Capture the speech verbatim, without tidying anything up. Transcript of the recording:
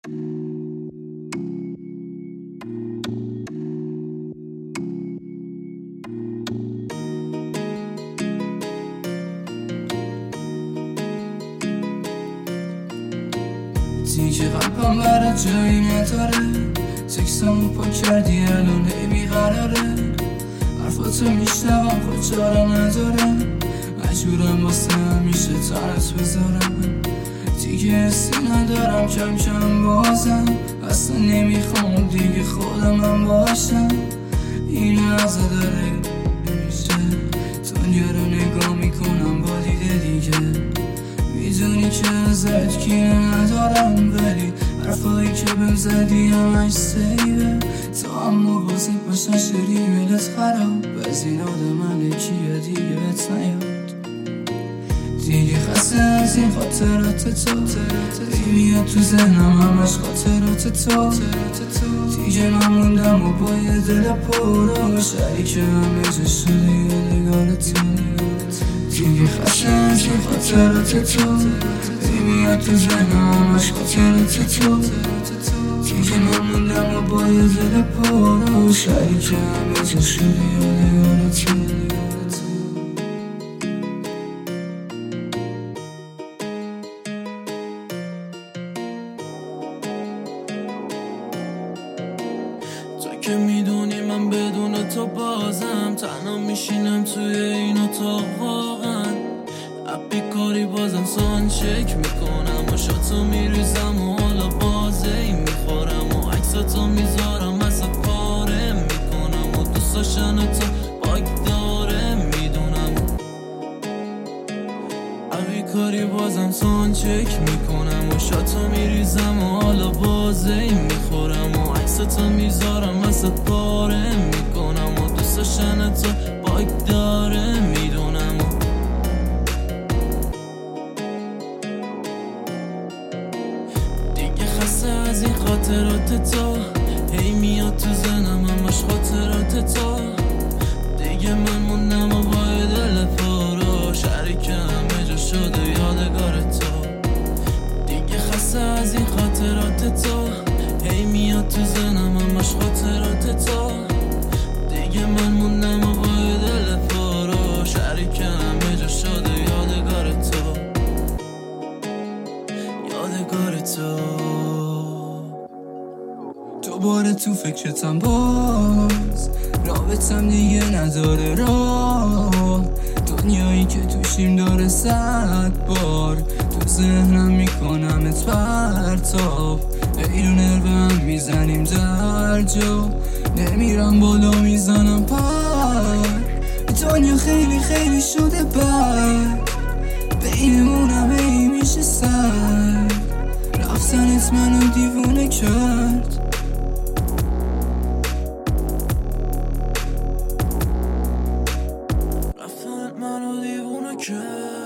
دیگه قلبم برای جایی نداره، تکسامو پا کردی الان هی بیقراره، حرفاتو میشنوم خود چاره ندارم، مجبورم واسه همیشه تنت بذارم. دیگه حسی ندارم کم کم بازم، اصلا نمیخوام دیگه خودم هم باشم. این لحظه داره میشه دنیا رو نگاه میکنم با دیده دیگه، میدونی که ازت کینه ندارم، ولی حرفایی که بهم زدی همش سیبه، تا اما بازه باشن شری میلت خراب، از این آدم کیه دیگه بهت نیاد. دیگه خسته از این خاطرات تو، میاد تو ذهنم همش خاطرات تو. دیگه من موندم و با یه دل پر شریک همه جا شده یادگار تو. دیگه خسته از این خاطرات تو، میاد تو ذهنم همش خاطرات تو. دیگه من موندم و با یه دل پر شریک همه جا شده یادگار تو. که میدونی من بدون تو بازم تنها میشینم توی این اتاق، واقعا اپی کاری بازم سان چک میکنم و شاتو میریزم و حالا بازه ای میخورم و عکساتو میذارم وسط پاره میکنم و دوست داشتن تو باگ داره میدونم. اپی کاری بازم سان چک میکنم و شاتو میریزم و حالا بازه ای میخورم و عکساتو میذارم وسط پاره میکنم و دوست داشتن تو باگ داره میدونم. دیگه خسته از این خاطرات تو، هی میاد تو زنم همش خاطرات تو. دیگه من موندم و با دل پرو شریک همه جا شده یادگار تو. دیگه خسته از این خاطرات تو، هی میاد تو زنم همش خاطرات تو. دیگه من موندم و با دل پرو شریک همه جا شده یادگار تو، یادگار تو. دوباره تو فکرتم باز، رابطم دیگه نداره راه، دنیایی که توشیم داره صد بار تو ذهنم میکنمت پرتاب. ای رو نرو هم میزنیم در جا، نمیرم بالا میزنم پر. دنیا خیلی خیلی شده بر، بینمونم ای میشه سر. رفتنت منو دیوونه کرد، رفتنت منو دیوونه کرد.